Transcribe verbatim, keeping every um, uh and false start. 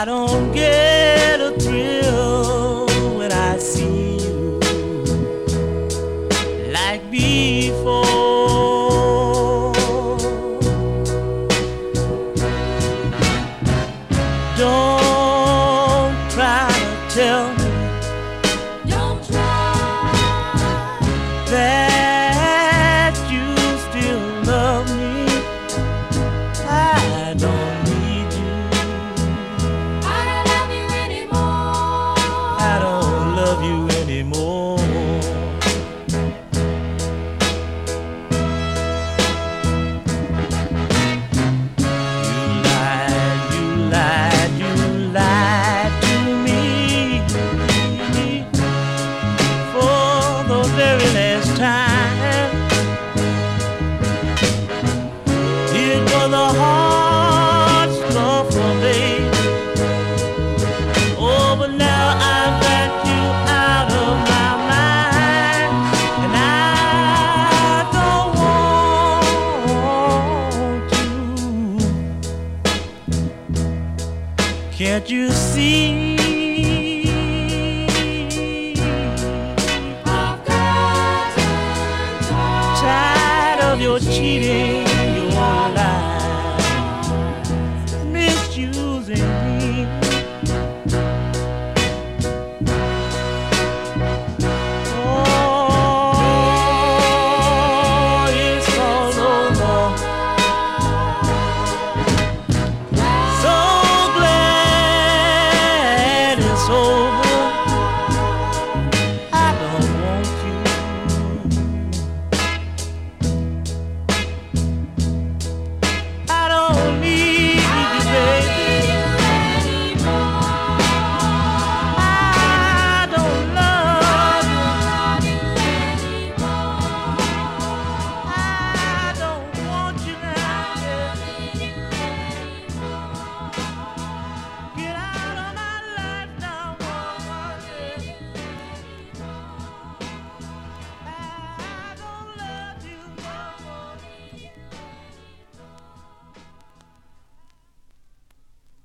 I don't get a thrill when I see you like before. Don't try to tell me, don't try that you still love me. I don't need you. I don't love you anymore. I don't love you anymore. You lied, you lied, you lied to me for the very last time. It was a hard stuff for me. Oh, but now I've got you out of my mind, and I don't want you. Can't you see? I've gotten tired. Tired of your cheating, your lies.